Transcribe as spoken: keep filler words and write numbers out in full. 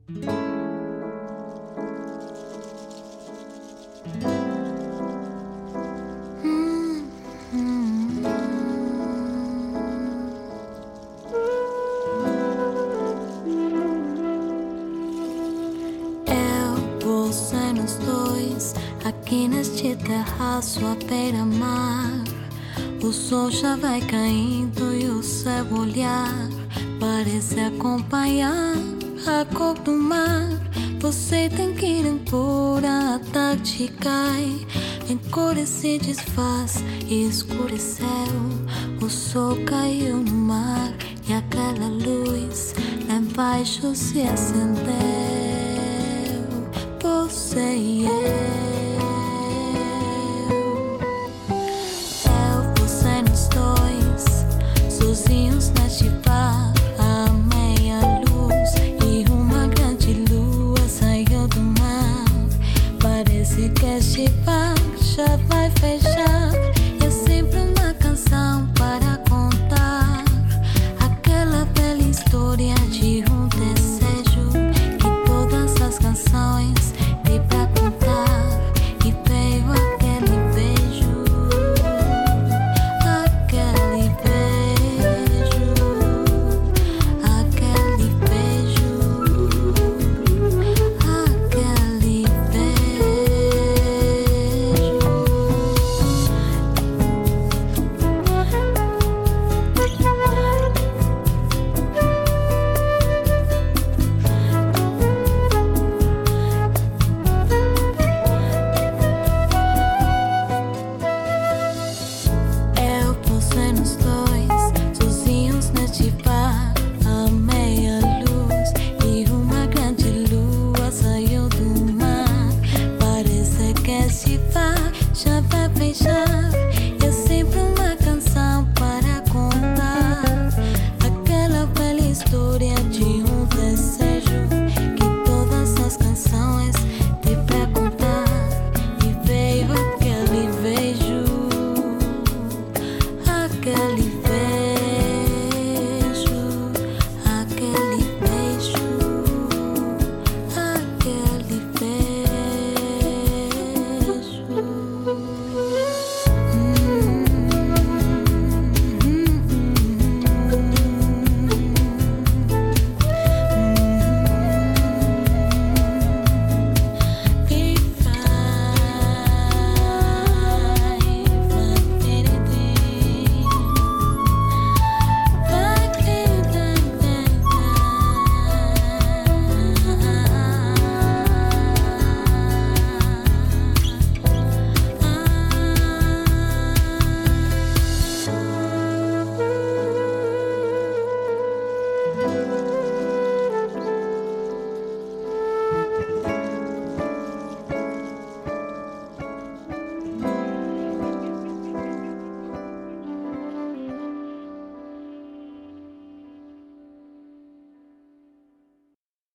Você nós dois, aqui neste terraço à beira-mar. O sol já vai caindo e o céu olhar parece acompanhar a cor do mar. Você tem que ir embora, a tarde cai, em cores se desfaz e escureceu. O sol caiu no mar e aquela luz lá embaixo se acendeu. Você e eu.